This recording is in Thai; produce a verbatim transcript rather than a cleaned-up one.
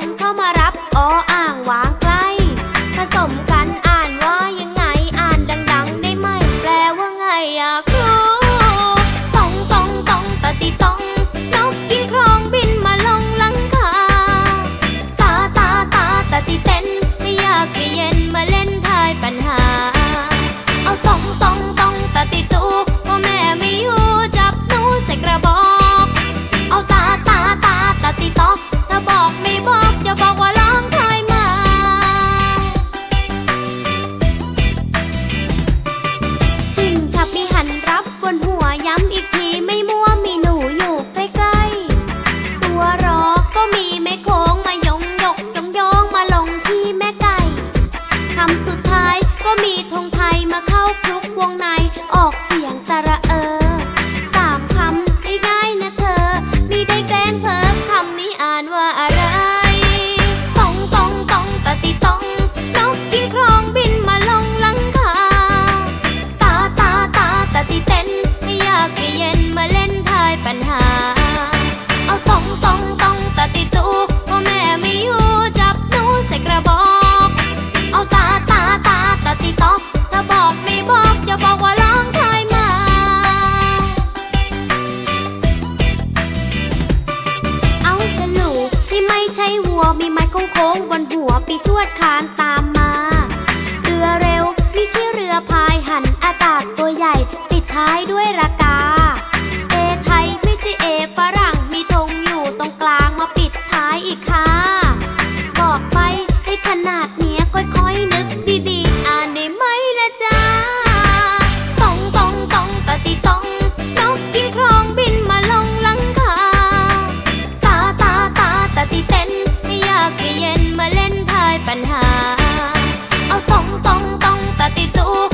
เข้ามารับออ่างวางใกล้ผสมกันอ่านว่ายังไงอ่านดังๆได้ไหมแปลว่าไงอยากรู้ตองตองตองตะติตองนกกินครองบินมาลงหลังคาตาตาตาตะติเต้นไม่อยากจะเย็นมาเล่นทายปัญหาเอาตองตองตองตะติตูพ่อแม่ไม่อยู่จับหนูใส่กระบอกเอาตาตาตาตะติตอกถ้าบอกไม่บอกจะบอกว่าร้องทายมาชิงฉับมีหันรับบนหัวย้ำอีกทีไม่มั่วมีหนูอยู่ใกล้ๆตัวรอก็มีแม่โค้งมายงยกยงยองมาลงที่แม่ไก่คำสุดท้ายก็มีธงไทยมาเข้าคลุกวงในออกเสียงสระเออสามคำง่ายๆนะเธอมีได้แกล้งเพิ่มคำนี้อ่านว่าอะไรตองตองตองตะติตองนกกินครองบินมาลงหลังคาตาตาตาตะติเต้นไม่อยากจะเย็นมาเล่นทายปัญหาเอาตองตองตองตะติตูพ่อแม่ไม่อยู่จับหนูใส่กระบอกเอาตาตาตาตะติตอกถ้าบอกไม่บอกอย่าบอกว่าร้องทายมาเอาฉลูที่ไม่ใช่วัวมีไม้โค้งๆบนหัวปีชวดคลานตามมาเรือเร็วมีชื่อเรือพายหันอากาศตัวใหญ่ปิดท้ายด้วยรากาเอไทยไม่ใช่เอฝรั่งมีธงอยู่ตรงกลางมาปิดท้ายอีกค่ะบอกไปให้ขนาดเนี้ยค่อยๆนึกดีๆอ่านได้ไหมล่ะจ๊ะตองตองตองตะติตองนกกินครองบินมาลงหลังคาตาตาตาตะติเต้นไม่อยากจะเย็นมาเล่นทายปัญหาเอาตองตองตองตะติตู